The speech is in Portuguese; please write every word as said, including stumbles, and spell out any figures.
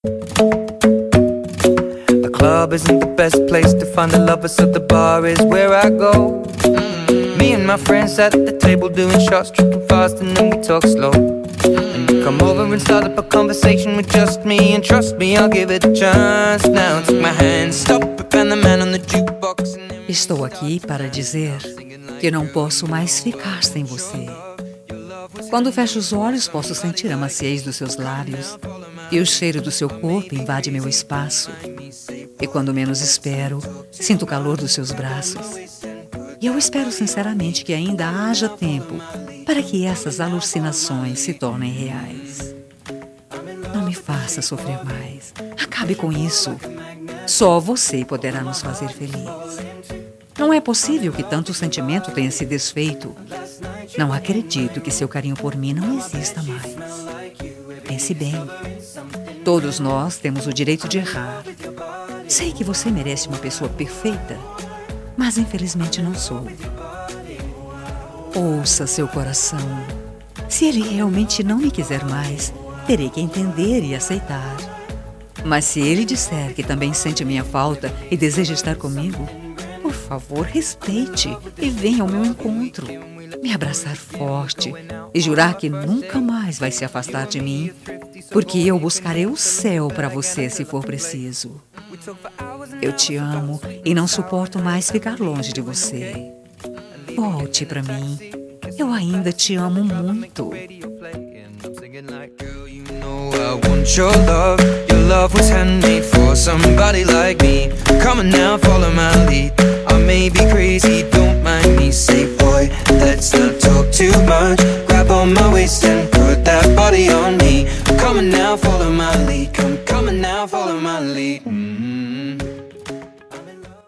The club isn't the best place to find the lovers, so the bar is where I go. Mm-hmm. Me and my friends at the table doing shots, tripping fast, and then we talk slow. And you come over and start up a conversation with just me, and trust me, I'll give it a chance. Now take my hand, stop it, and the man on the jukebox. Estou aqui para dizer que não posso mais ficar sem você. Quando fecho os olhos, posso sentir a maciez dos seus lábios e o cheiro do seu corpo invade meu espaço. E quando menos espero, sinto o calor dos seus braços. E eu espero sinceramente que ainda haja tempo para que essas alucinações se tornem reais. Não me faça sofrer mais. Acabe com isso. Só você poderá nos fazer felizes. Não é possível que tanto sentimento tenha se desfeito. Não acredito que seu carinho por mim não exista mais. Pense bem. Todos nós temos o direito de errar. Sei que você merece uma pessoa perfeita, mas infelizmente não sou. Ouça seu coração. Se ele realmente não me quiser mais, terei que entender e aceitar. Mas se ele disser que também sente minha falta e deseja estar comigo, por favor, respeite e venha ao meu encontro. Me abraçar forte e jurar que nunca mais vai se afastar de mim, porque eu buscarei o céu para você se for preciso. Eu te amo e não suporto mais ficar longe de você. Volte para mim. Eu ainda te amo muito. I want your love. Your love was handmade for somebody like me. Come on now, follow my lead. I may be crazy, don't mind me. Say, boy, let's not talk too much. Grab on my waist and put that body on me. Come on now, follow my lead. Come, come on now, follow my lead. Mm-hmm.